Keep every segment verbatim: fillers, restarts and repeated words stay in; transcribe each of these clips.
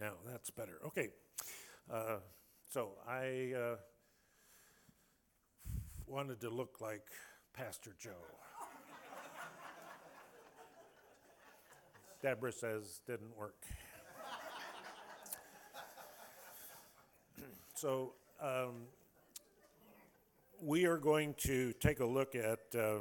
now. That's better. Okay. Uh, so I uh, wanted to look like Pastor Joe. Deborah says didn't work. So um, we are going to take a look at, um,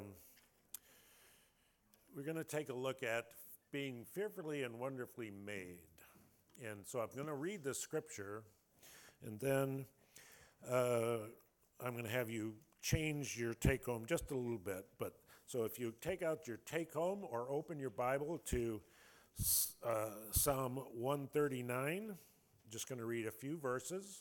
we're going to take a look at being fearfully and wonderfully made. And so I'm going to read the scripture, and then uh, I'm going to have you change your take-home just a little bit. But so if you take out your take-home or open your Bible to uh, Psalm one thirty-nine, I'm just going to read a few verses.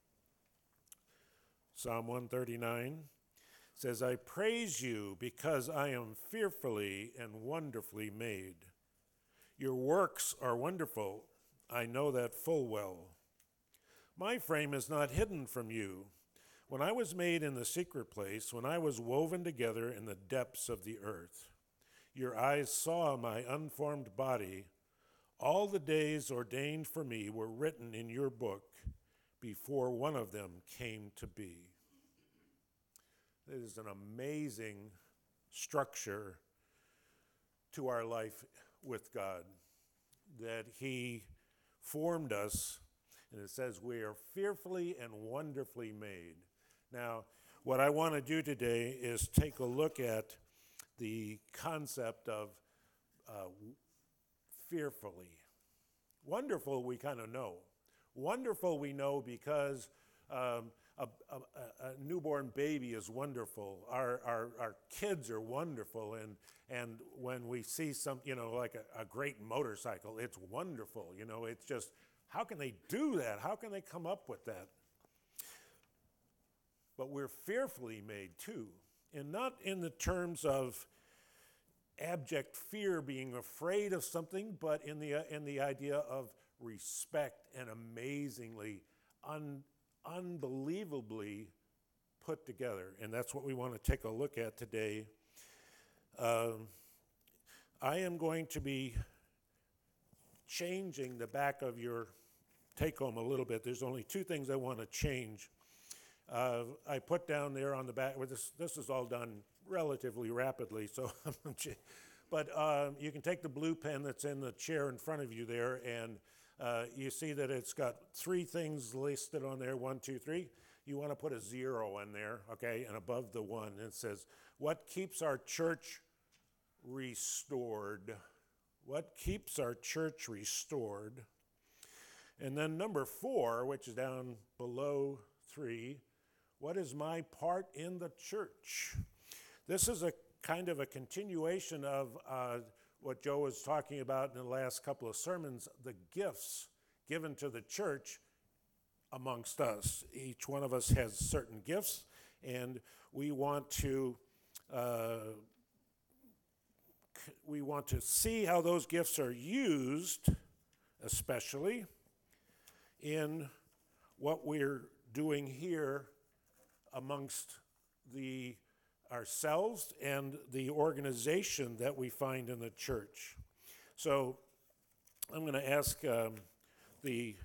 Psalm one thirty-nine says, I praise you because I am fearfully and wonderfully made. Your works are wonderful. I know that full well. My frame is not hidden from you. When I was made in the secret place, when I was woven together in the depths of the earth, your eyes saw my unformed body. All the days ordained for me were written in your book before one of them came to be. It is an amazing structure to our life with God, that he formed us, and it says we are fearfully and wonderfully made. Now, what I want to do today is take a look at the concept of uh, fearfully. Wonderful, we kind of know. Wonderful, we know because um, a, a, a newborn baby is wonderful. Our, our our kids are wonderful, and and when we see some, you know, like a, a great motorcycle, it's wonderful. You know, it's just, how can they do that? How can they come up with that? But we're fearfully made too, and not in the terms of abject fear, being afraid of something, but in the uh, in the idea of respect and amazingly, un, unbelievably put together. And that's what we want to take a look at today. Um, I am going to be changing the back of your take-home a little bit. There's only two things I want to change. Uh, I put down there on the back, well, this, this is all done relatively rapidly, so but uh, you can take the blue pen that's in the chair in front of you there, and uh, you see that it's got three things listed on there, one, two, three. You want to put a zero in there, okay, and above the one, it says, what keeps our church restored? What keeps our church restored? And then number four, which is down below three, what is my part in the church? This is a kind of a continuation of uh, what Joe was talking about in the last couple of sermons, the gifts given to the church amongst us. Each one of us has certain gifts, and we want to uh, we want to see how those gifts are used, especially in what we're doing here amongst the ourselves and the organization that we find in the church. So I'm going to ask um, the,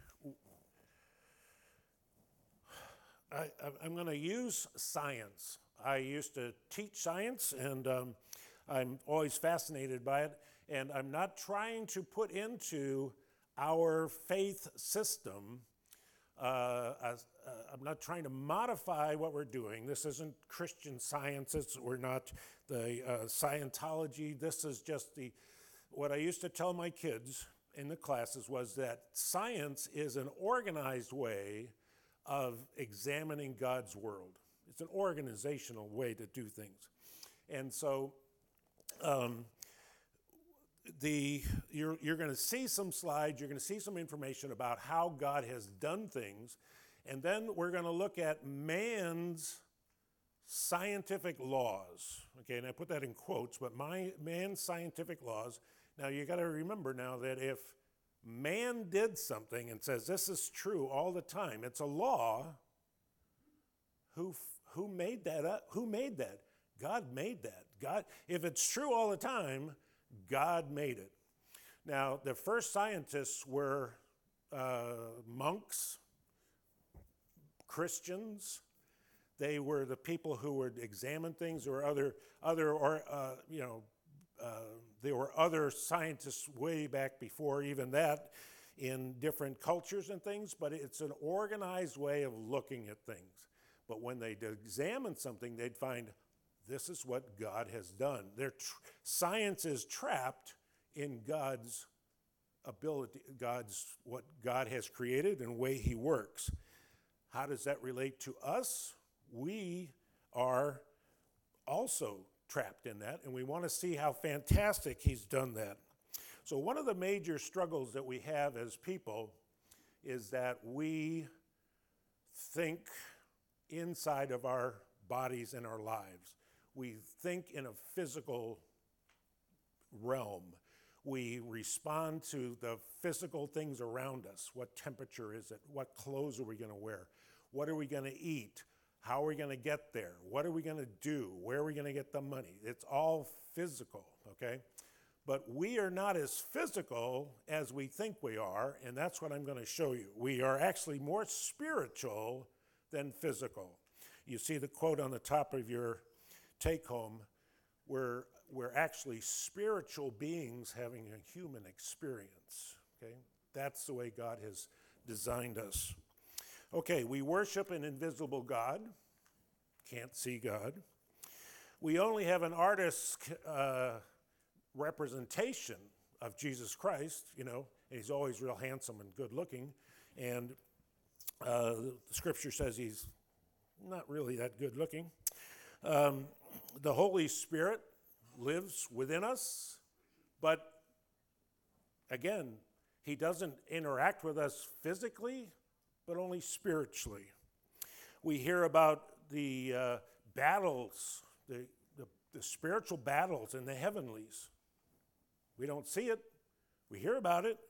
I, I'm going to use science. I used to teach science, and um, I'm always fascinated by it, and I'm not trying to put into our faith system Uh, as, uh, I'm not trying to modify what we're doing. This isn't Christian Science. It's, we're not the uh, Scientology. This is just the, what I used to tell my kids in the classes was that science is an organized way of examining God's world. It's an organizational way to do things. And so um, The, you're, you're going to see some slides, you're going to see some information about how God has done things, and then we're going to look at man's scientific laws. Okay, and I put that in quotes, but my man's scientific laws. Now you got to remember now that if man did something and says this is true all the time, it's a law. Who who made that up? Who made that? God made that. God, if it's true all the time, God made it. Now, the first scientists were uh, monks, Christians. They were the people who would examine things, or other, other, or uh, you know, uh, there were other scientists way back before even that in different cultures and things, but it's an organized way of looking at things. But when they'd examine something, they'd find this is what God has done. Their tr- science is trapped in God's ability, God's what God has created and way He works. How does that relate to us? We are also trapped in that, and we want to see how fantastic He's done that. So one of the major struggles that we have as people is that we think inside of our bodies and our lives. We think in a physical realm. We respond to the physical things around us. What temperature is it? What clothes are we going to wear? What are we going to eat? How are we going to get there? What are we going to do? Where are we going to get the money? It's all physical, okay? But we are not as physical as we think we are, and that's what I'm going to show you. We are actually more spiritual than physical. You see the quote on the top of your take-home, we're, we're actually spiritual beings having a human experience, okay? That's the way God has designed us. Okay, we worship an invisible God, can't see God. We only have an artist's uh, representation of Jesus Christ, you know, and he's always real handsome and good looking, and uh, the scripture says he's not really that good looking. Um, the Holy Spirit lives within us, but again, he doesn't interact with us physically, but only spiritually. We hear about the uh, battles, the, the, the spiritual battles in the heavenlies. We don't see it. We hear about it.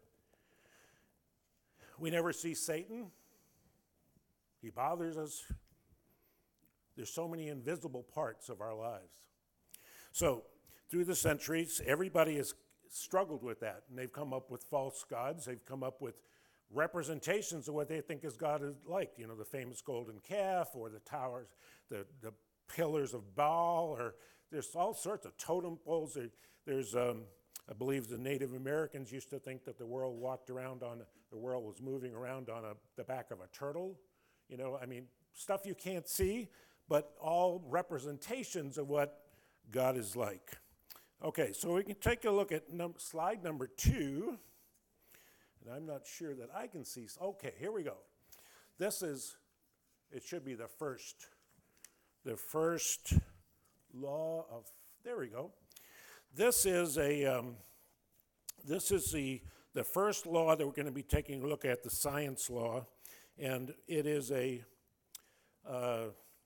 We never see Satan. He bothers us. There's so many invisible parts of our lives. So, through the centuries, everybody has struggled with that, and they've come up with false gods. They've come up with representations of what they think is God is like. You know, the famous golden calf, or the towers, the, the pillars of Baal, or there's all sorts of totem poles. There, there's, um, I believe the Native Americans used to think that the world walked around on, the world was moving around on a, the back of a turtle. You know, I mean, stuff you can't see, but all representations of what God is like. Okay, so we can take a look at num- slide number two. And I'm not sure that I can see. Okay, here we go. This is, it should be the first, the first law of, there we go. This is a, um, this is the, the first law that we're going to be taking a look at, the science law. And it is a, uh,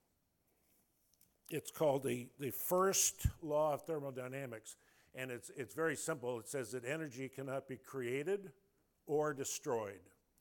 it's called the, the first law of thermodynamics. And it's, it's very simple. It says that energy cannot be created or destroyed.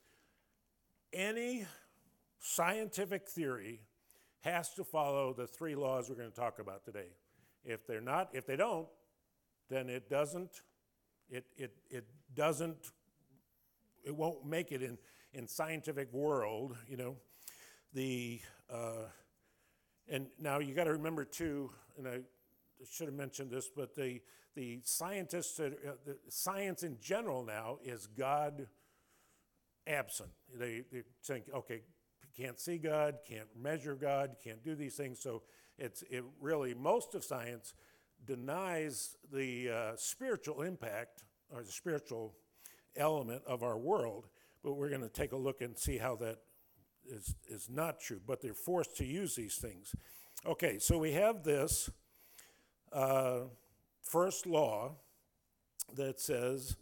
Any scientific theory has to follow the three laws we're going to talk about today. If they're not, if they don't, then it doesn't, it it it doesn't, it won't make it in, in scientific world, you know. The uh, and now you got to remember too, and I should have mentioned this, but the the scientists, uh, the science in general now is God absent. They, they think, okay, can't see God, can't measure God, can't do these things. So it's it really, most of science denies the uh, spiritual impact or the spiritual element of our world. But we're going to take a look and see how that is is not true. But they're forced to use these things. Okay, so we have this uh, first law that says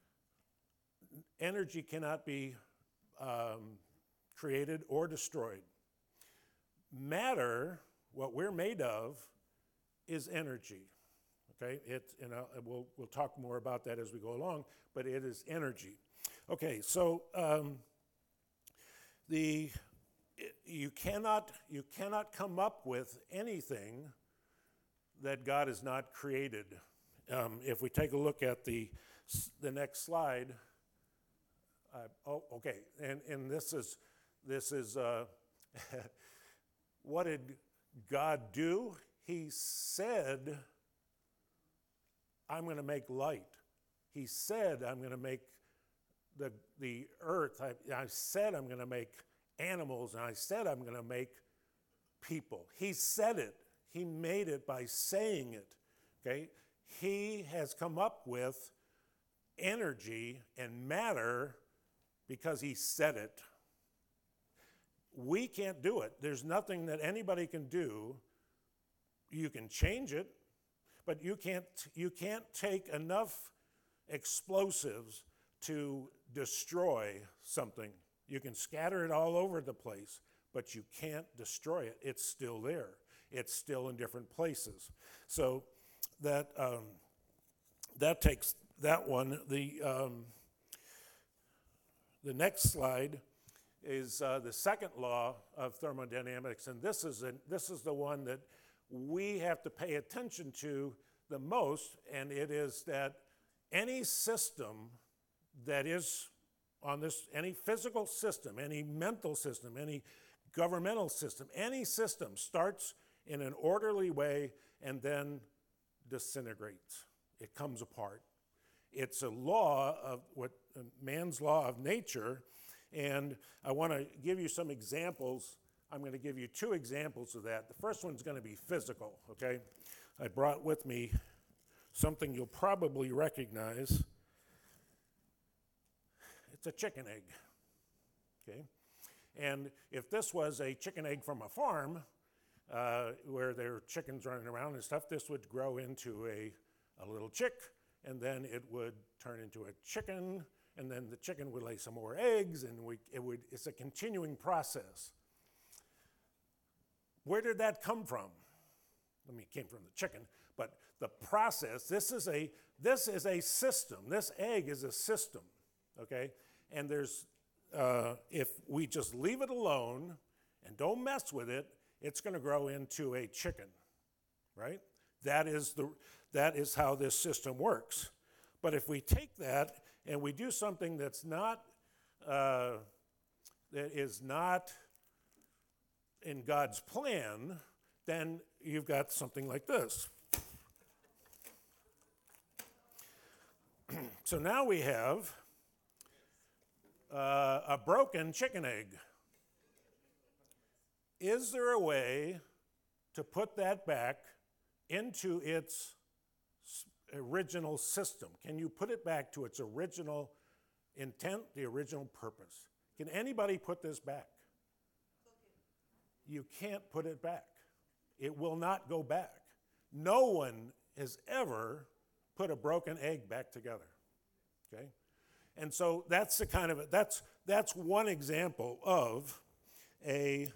energy cannot be um, created or destroyed. Matter, what we're made of, is energy. Okay, it, and I'll, we'll we'll talk more about that as we go along. But it is energy. Okay, so um, the it, you cannot you cannot come up with anything that God has not created. Um, if we take a look at the the next slide, Uh, oh, okay, and, and this is, this is uh, what did God do? He said, I'm going to make light. He said, I'm going to make the, the earth. I, I said, I'm going to make animals, and I said, I'm going to make people. He said it. He made it by saying it, okay? He has come up with energy and matter because he said it. We can't do it. There's nothing that anybody can do. You can change it, but you can't, you can't take enough explosives to destroy something. You can scatter it all over the place, but you can't destroy it. It's still there. It's still in different places. So that um, that takes that one. The um, the next slide is uh, the second law of thermodynamics, and this is a, this is the one that we have to pay attention to the most, and it is that any system that is on this, any physical system, any mental system, any governmental system, any system starts in an orderly way and then disintegrates. It comes apart. It's a law of what man's law of nature, and I want to give you some examples. I'm going to give you two examples of that. The first one's going to be physical, okay? I brought with me something you'll probably recognize. It's a chicken egg, okay? And if this was a chicken egg from a farm, uh, where there are chickens running around and stuff, this would grow into a, a little chick, and then it would turn into a chicken, and then the chicken would lay some more eggs, and we, it would, it's a continuing process. Where did that come from? I mean, it came from the chicken, but the process, this is a, this is a system. This egg is a system, okay? And there's, uh, if we just leave it alone and don't mess with it, it's going to grow into a chicken, right? That is the, that is how this system works. But if we take that and we do something that's not, uh, that is not in God's plan, then you've got something like this. So now we have uh, a broken chicken egg. Is there a way to put that back into its original system? Can you put it back to its original intent, the original purpose? Can anybody put this back? You can't put it back. It will not go back. No one has ever put a broken egg back together, okay? And so that's the kind of, that's, that's one example of a,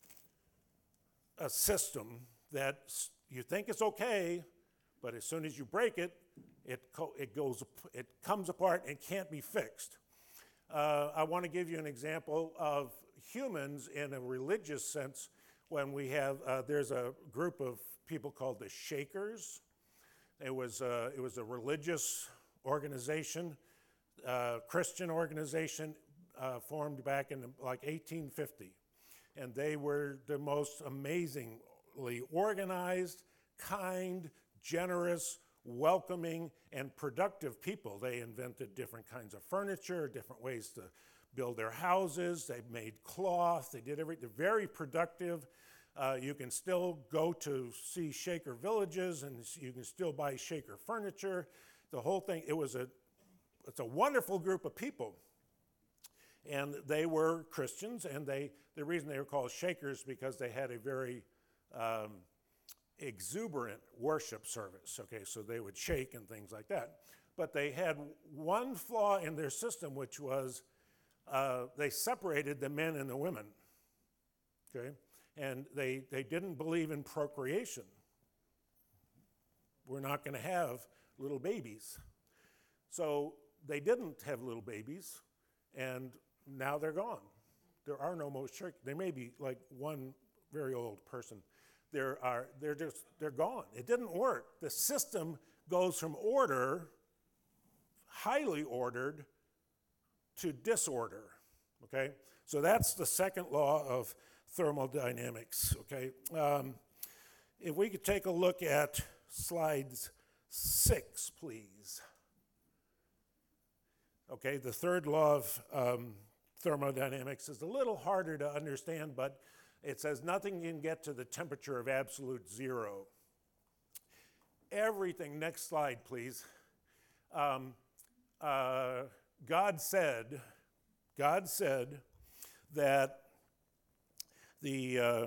a system that you think is okay, but as soon as you break it, it, co- it, goes, it comes apart and can't be fixed. Uh, I want to give you an example of humans in a religious sense. When we have, uh, there's a group of people called the Shakers. It was, uh, it was a religious organization, uh, Christian organization, uh, formed back in like eighteen fifty. And they were the most amazingly organized, kind, generous, welcoming, and productive people. They invented different kinds of furniture, different ways to build their houses. They made cloth. They did everything. They're very productive. Uh, you can still go to see Shaker villages, and you can still buy Shaker furniture. The whole thing, it was a, it's a wonderful group of people. And they were Christians, and they, the reason they were called Shakers because they had a very um, exuberant worship service, okay? So they would shake and things like that. But they had one flaw in their system, which was uh, they separated the men and the women, okay? And they, they didn't believe in procreation. We're not going to have little babies. So they didn't have little babies, and now they're gone. There are no more church. There may be like one very old person. There are, they're just, they're gone. It didn't work. The system goes from order, highly ordered, to disorder, okay? So that's the second law of thermodynamics, okay? Um, if we could take a look at slides six, please. Okay, the third law of um, thermodynamics is a little harder to understand, but it says nothing can get to the temperature of absolute zero. Everything, next slide, please. Um, uh, God said, God said that the uh,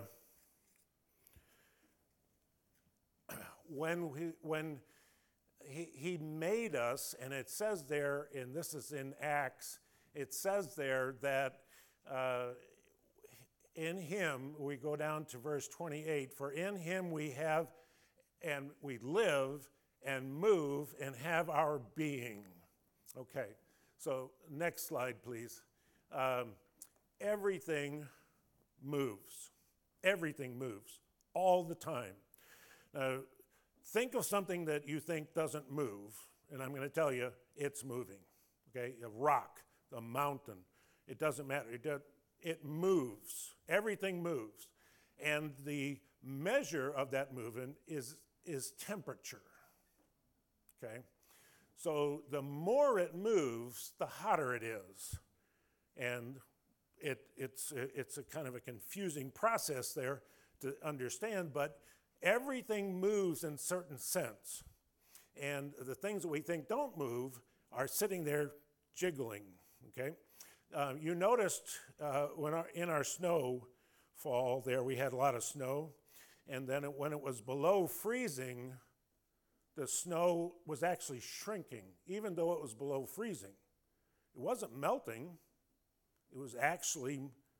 when we, when he, he made us, and it says there, and this is in Acts, it says there that uh, in him, we go down to verse twenty-eight, for in him we have and we live and move and have our being. Okay, so next slide, please. Um, everything moves. Everything moves all the time. Now, think of something that you think doesn't move, and I'm going to tell you it's moving. Okay, a rock, a mountain, it doesn't matter. It, does, it moves. Everything moves. And the measure of that movement is, is temperature. Okay? So the more it moves, the hotter it is. And it, it's, it's a kind of a confusing process there to understand, but everything moves in a certain sense. And the things that we think don't move are sitting there jiggling, okay? Uh, you noticed uh, when our, in our snowfall there, we had a lot of snow, and then it, when it was below freezing, the snow was actually shrinking, even though it was below freezing. It wasn't melting, it was actually,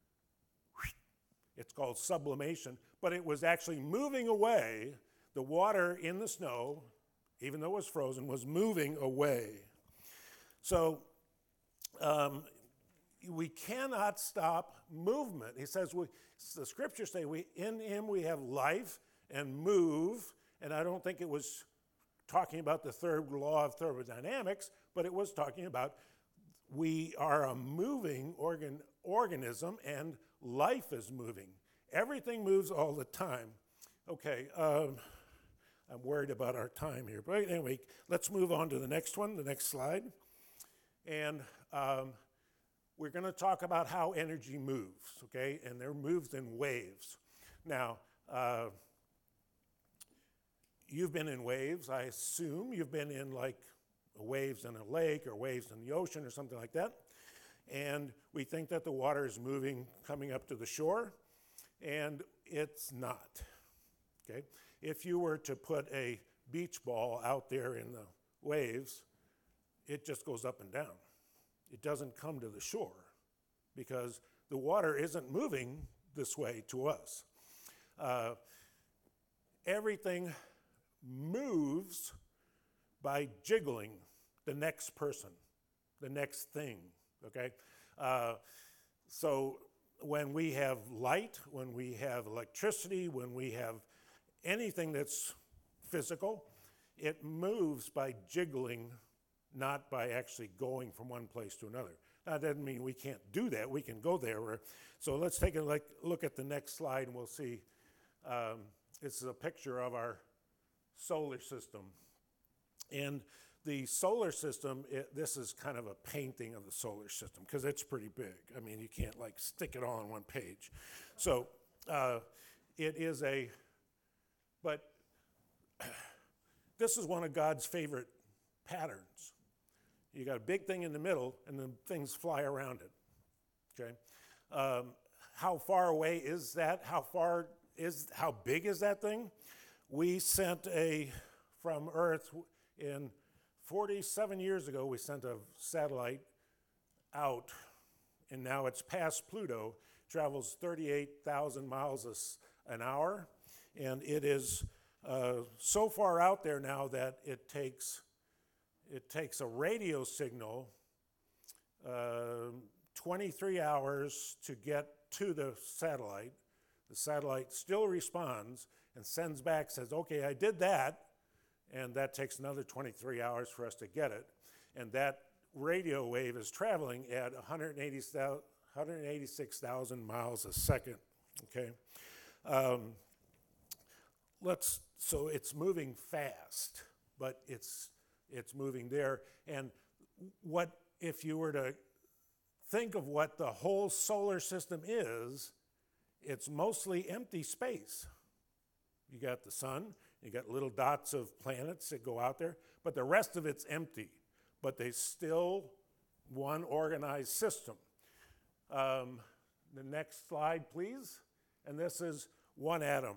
it's called sublimation, but it was actually moving away. The water in the snow, even though it was frozen, was moving away. So um, we cannot stop movement. He says, we, the scriptures say, we, in him we have life and move, and I don't think it was talking about the third law of thermodynamics, but it was talking about we are a moving organ, organism, and life is moving. Everything moves all the time. Okay, um, I'm worried about our time here. But anyway, let's move on to the next one, the next slide. And um, we're going to talk about how energy moves, okay? And there moves in waves. Now, uh, you've been in waves, I assume. You've been in like waves in a lake or waves in the ocean or something like that. And we think that the water is moving, coming up to the shore, and it's not, okay? If you were to put a beach ball out there in the waves, it just goes up and down. It doesn't come to the shore because the water isn't moving this way to us. Uh, everything moves by jiggling the next person, the next thing, okay? Uh, so when we have light, when we have electricity, when we have anything that's physical, it moves by jiggling, not by actually going from one place to another. Now, that doesn't mean we can't do that. We can go there. So let's take a look at the next slide, and we'll see. Um, this is a picture of our solar system. And the solar system, it, this is kind of a painting of the solar system because it's pretty big. I mean, you can't like stick it all on one page. So uh, it is a, but this is one of God's favorite patterns. You got a big thing in the middle and then things fly around it, okay? Um, how far away is that? How far is, how big is that thing? We sent a, from Earth in forty-seven years ago, we sent a satellite out, and now it's past Pluto, travels thirty-eight thousand miles an hour, and it is uh, so far out there now that it takes, it takes a radio signal uh, twenty-three hours to get to the satellite. The satellite still responds and sends back, says, okay, I did that, and that takes another twenty-three hours for us to get it. And that radio wave is traveling at one hundred eighty-six thousand miles a second, okay? Um, let's, so it's moving fast, but it's, it's moving there. And what, if you were to think of what the whole solar system is, it's mostly empty space. You got the sun, you got little dots of planets that go out there, but the rest of it's empty. But they still one organized system. Um, the next slide, please. And this is one atom.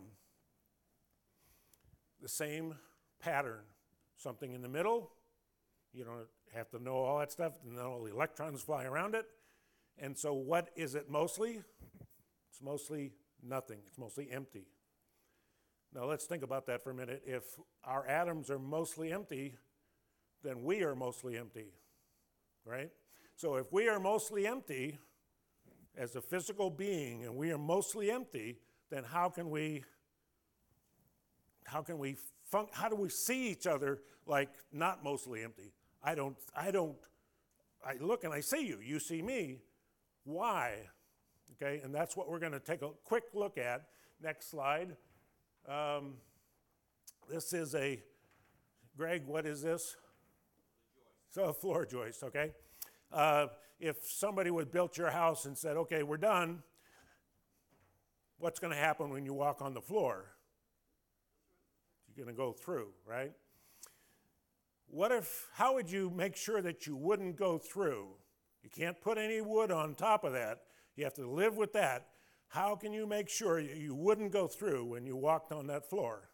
The same pattern. Something in the middle. You don't have to know all that stuff, and then all the electrons fly around it. And so what is it mostly? It's mostly nothing. It's mostly empty. Now let's think about that for a minute. If our atoms are mostly empty, then we are mostly empty, right? So if we are mostly empty as a physical being, and we are mostly empty, then how can we, how can we, fun- how do we see each other like not mostly empty? I don't, I don't, I look and I see you, you see me. Why? Okay, and that's what we're going to take a quick look at. Next slide. Um, this is a, Greg, what is this? So a floor joist, okay? Uh, if somebody would built your house and said, okay, we're done, what's going to happen when you walk on the floor? You're going to go through, right? What if, how would you make sure that you wouldn't go through? You can't put any wood on top of that. You have to live with that. How can you make sure you wouldn't go through when you walked on that floor?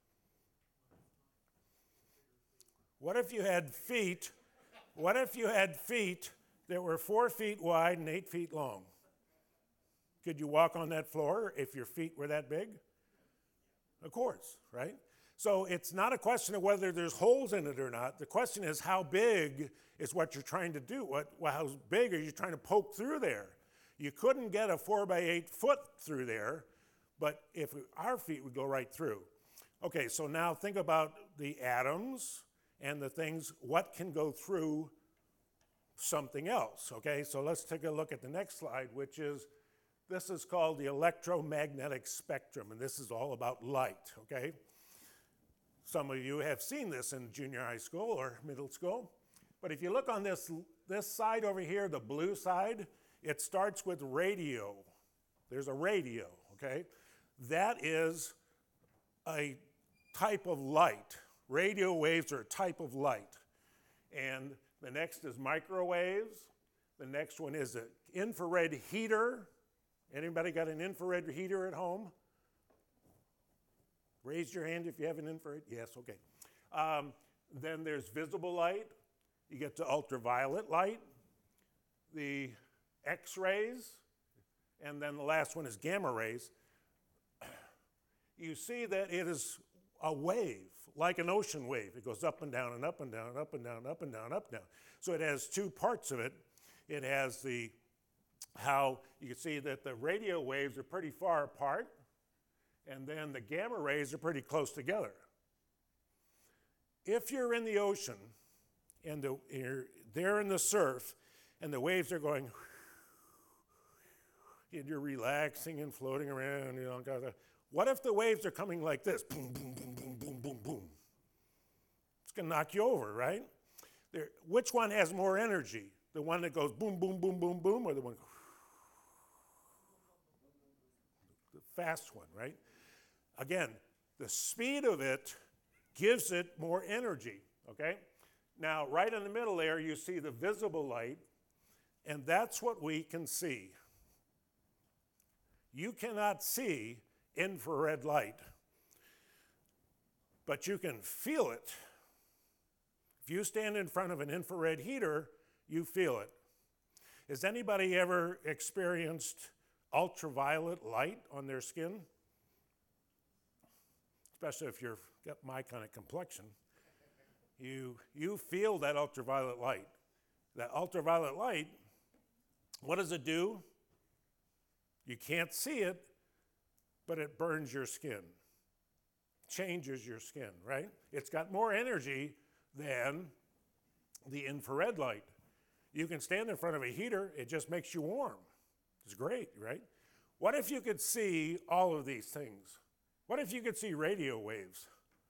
What if you had feet, what if you had feet that were four feet wide and eight feet long? Could you walk on that floor if your feet were that big? Of course, right? So it's not a question of whether there's holes in it or not. The question is how big is what you're trying to do? What, well, how big are you trying to poke through there? You couldn't get a four by eight foot through there, but if our feet would go right through. Okay, so now think about the atoms and the things, what can go through something else, okay? So let's take a look at the next slide, which is, this is called the electromagnetic spectrum, and this is all about light, okay? Some of you have seen this in junior high school or middle school, but if you look on this, this side over here, the blue side, it starts with radio. There's a radio, okay? That is a type of light. Radio waves are a type of light. And the next is microwaves. The next one is an infrared heater. Anybody got an infrared heater at home? Raise your hand if you have an infrared. Yes, okay. Um, then there's visible light. You get to ultraviolet light, the X-rays, and then the last one is gamma rays. You see that it is a wave, like an ocean wave. It goes up and down and up and down and up and down, up and down, up and down. So it has two parts of it. It has the, how you can see that the radio waves are pretty far apart, and then the gamma rays are pretty close together. If you're in the ocean, and the, you're there in the surf, and the waves are going, and you're relaxing and floating around, you know, what if the waves are coming like this? Boom, boom, boom, boom, boom, boom, boom. It's going to knock you over, right? There, which one has more energy? The one that goes boom, boom, boom, boom, boom, or the one, the fast one, right? Again, the speed of it gives it more energy, okay? Now, right in the middle there, you see the visible light, and that's what we can see. You cannot see infrared light, but you can feel it. If you stand in front of an infrared heater, you feel it. Has anybody ever experienced ultraviolet light on their skin? Especially if you've got my kind of complexion. You, you feel that ultraviolet light. That ultraviolet light, what does it do? You can't see it, but it burns your skin, changes your skin, right? It's got more energy than the infrared light. You can stand in front of a heater, it just makes you warm. It's great, right? What if you could see all of these things? What if you could see radio waves?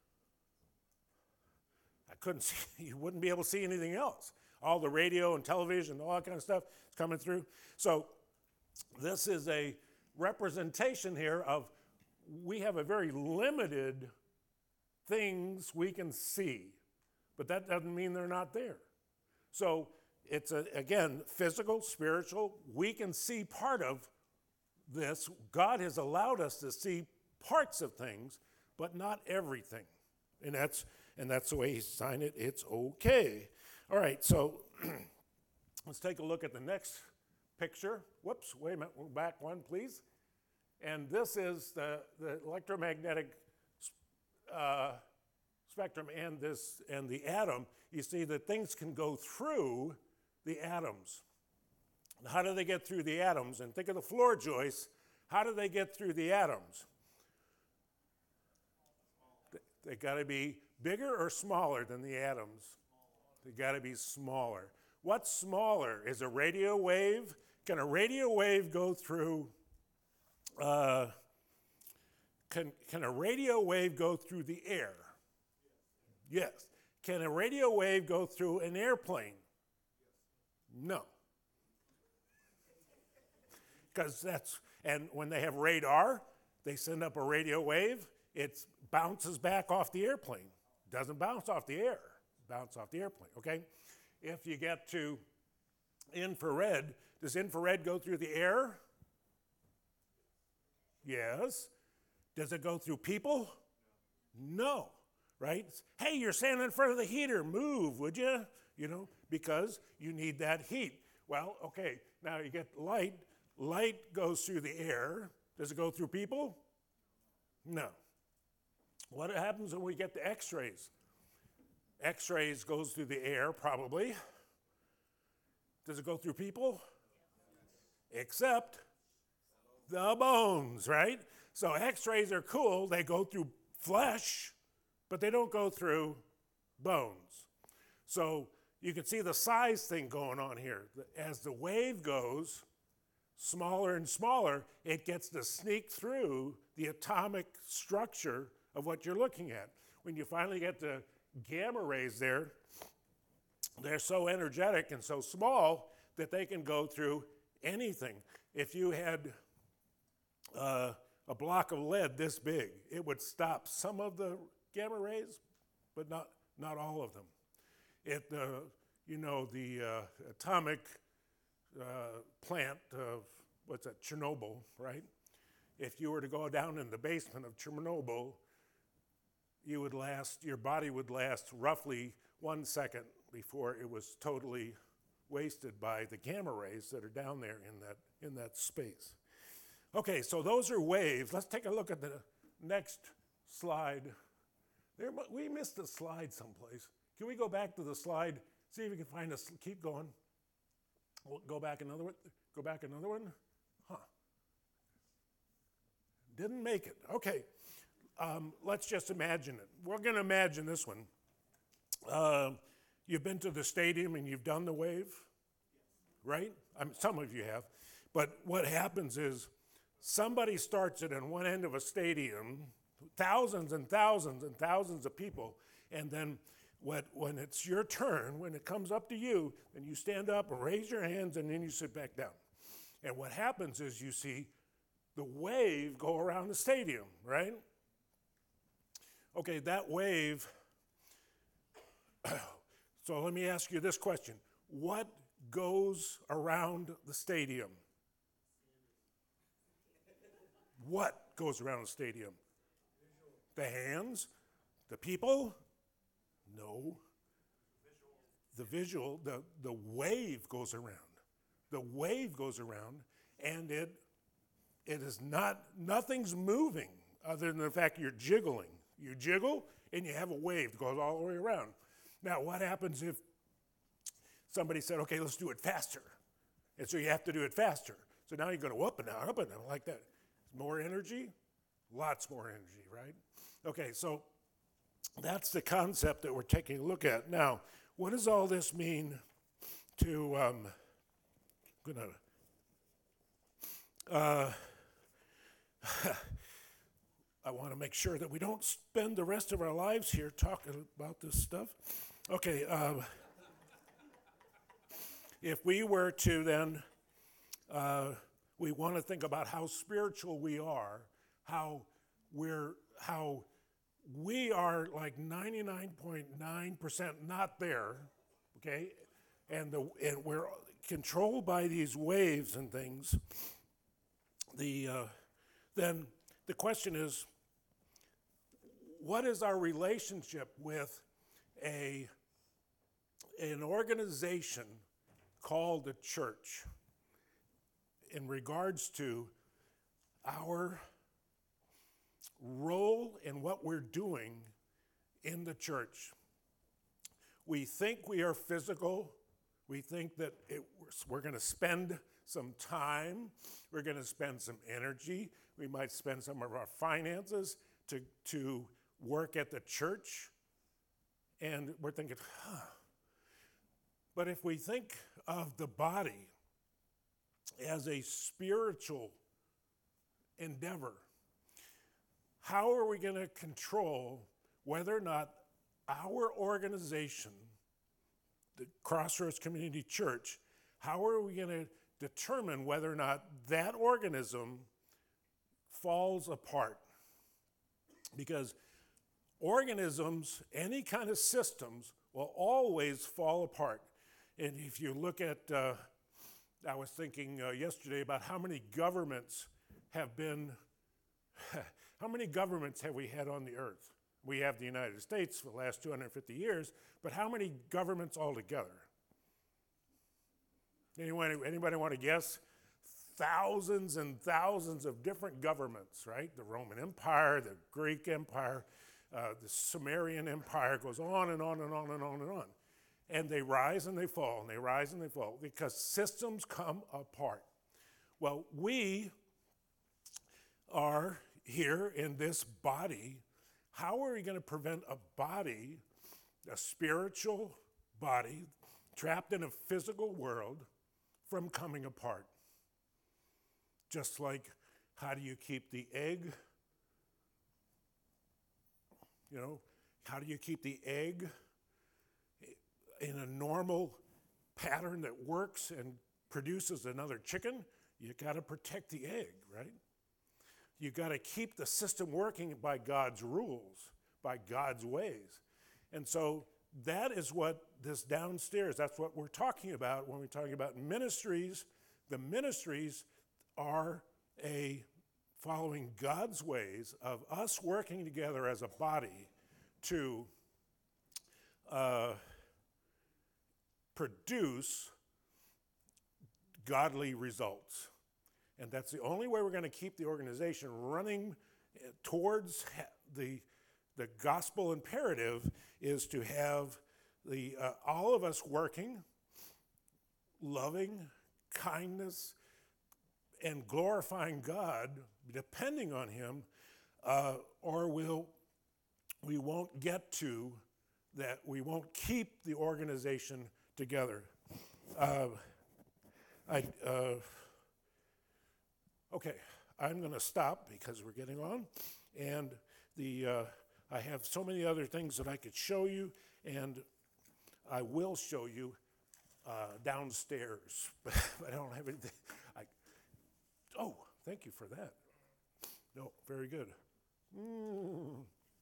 I couldn't see, you wouldn't be able to see anything else. All the radio and television, all that kind of stuff is coming through. So this is a representation here of, we have a very limited things we can see, but that doesn't mean they're not there. So it's, a, again, physical, spiritual. We can see part of this. God has allowed us to see parts of things, but not everything. And that's, and that's the way he signed it. It's okay. All right, so let's take a look at the next picture. Whoops, wait a minute, we'll back one, please. And this is the, the electromagnetic uh, spectrum and this and the atom. You see that things can go through the atoms. How do they get through the atoms? And think of the floor joists. How do they get through the atoms? They got to be bigger or smaller than the atoms? They got to be smaller. What's smaller? Is a radio wave? Can a radio wave go through? Uh, can can a radio wave go through the air? Yes. Can a radio wave go through an airplane? No. Because that's, and when they have radar, they send up a radio wave, it bounces back off the airplane. Doesn't bounce off the air, bounce off the airplane, okay? If you get to infrared, does infrared go through the air? Yes. Does it go through people? No, right? Hey, you're standing in front of the heater, move, would you? You know, because you need that heat. Well, okay, now you get light. Light goes through the air. Does it go through people? No. What happens when we get the X-rays? X-rays goes through the air, probably. Does it go through people? Except the bones, right? So X-rays are cool. They go through flesh, but they don't go through bones. So you can see the size thing going on here. As the wave goes smaller and smaller, it gets to sneak through the atomic structure of what you're looking at. When you finally get the gamma rays there, they're so energetic and so small that they can go through anything. If you had uh, a block of lead this big, it would stop some of the gamma rays, but not, not all of them. It, uh, you know, the uh, atomic uh, plant of, what's that, Chernobyl, right? If you were to go down in the basement of Chernobyl, you would last, your body would last roughly one second before it was totally wasted by the gamma rays that are down there in that, in that space. Okay, so those are waves. Let's take a look at the next slide. There, we missed a slide someplace. Can we go back to the slide, see if we can find us, keep going. We'll go back another one, go back another one. Huh. Didn't make it, okay. Um, let's just imagine it. We're gonna imagine this one. Uh, you've been to the stadium and you've done the wave, right? I mean, some of you have. But what happens is somebody starts it on one end of a stadium, thousands and thousands and thousands of people, and then what, when it's your turn, when it comes up to you, then you stand up and raise your hands and then you sit back down. And what happens is you see the wave go around the stadium, right? Okay, that wave, so let me ask you this question. What goes around the stadium? What goes around the stadium? The hands? The people? No. The visual, the, the wave goes around. The wave goes around, and it, it is not, nothing's moving other than the fact you're jiggling. You jiggle, and you have a wave that goes all the way around. Now, what happens if somebody said, okay, let's do it faster? And so you have to do it faster. So now you're going to up and down, up and down, like that. More energy? Lots more energy, right? Okay, so that's the concept that we're taking a look at. Now, what does all this mean to, um, gonna, uh, I want to make sure that we don't spend the rest of our lives here talking about this stuff. Okay, uh, if we were to then, uh, we want to think about how spiritual we are, how we're, how we are like ninety-nine point nine percent not there, okay? And, the, and we're controlled by these waves and things. The, uh, then the question is, what is our relationship with a, an organization called the church in regards to our role in what we're doing in the church? We think we are physical. We think that it, we're going to spend some time. We're going to spend some energy. We might spend some of our finances to, to work at the church. And we're thinking, huh. But if we think of the body as a spiritual endeavor, how are we going to control whether or not our organization, the Crossroads Community Church, how are we going to determine whether or not that organism falls apart? Because organisms, any kind of systems, will always fall apart. And if you look at, uh, I was thinking uh, yesterday about how many governments have been How many governments have we had on the earth? We have the United States for the last two hundred fifty years, but how many governments altogether? Anyone, anybody want to guess? Thousands and thousands of different governments, right? The Roman Empire, the Greek Empire, uh, the Sumerian Empire, goes on and on and on and on and on. And they rise and they fall, and they rise and they fall, because systems come apart. Well, we are here in this body. How are we going to prevent a body, a spiritual body, trapped in a physical world, from coming apart? Just like, how do you keep the egg? You know, how do you keep the egg in a normal pattern that works and produces another chicken? You got to protect the egg, right? You got to keep the system working by God's rules, by God's ways. And so that is what this downstairs, that's what we're talking about when we're talking about ministries. The ministries are a following God's ways of us working together as a body to uh, produce godly results. And that's the only way we're going to keep the organization running towards the, the gospel imperative, is to have the uh, all of us working, loving, kindness, and glorifying God, depending on Him, uh, or we'll, we won't get to that, we won't keep the organization together. Uh, I... Uh, Okay, I'm going to stop because we're getting on, and the uh, I have so many other things that I could show you, and I will show you uh, downstairs, but I don't have anything. I, oh, thank you for that. No, very good. Mm.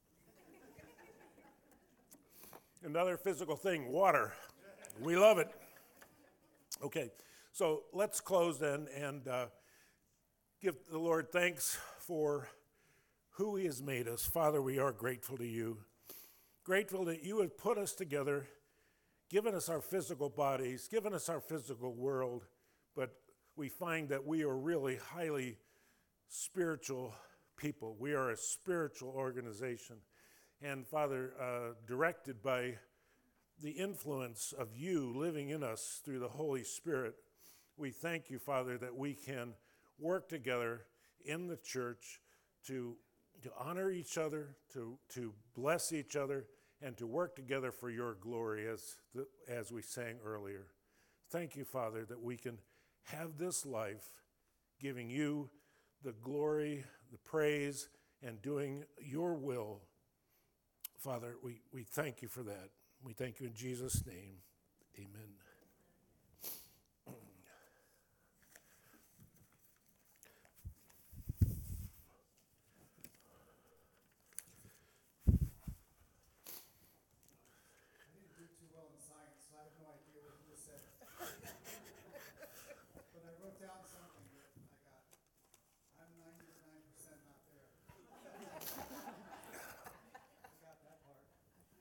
Another physical thing, water. We love it. Okay, so let's close then, and uh, give the Lord thanks for who He has made us. Father, we are grateful to You. Grateful that You have put us together, given us our physical bodies, given us our physical world, but we find that we are really highly spiritual people. We are a spiritual organization. And Father, uh, directed by the influence of You living in us through the Holy Spirit, we thank You, Father, that we can work together in the church to, to honor each other, to, to bless each other, and to work together for Your glory, as, the, as we sang earlier. Thank you, Father, that we can have this life giving you the glory, the praise, and doing your will. Father, we, we thank you for that. We thank you in Jesus' name. Amen.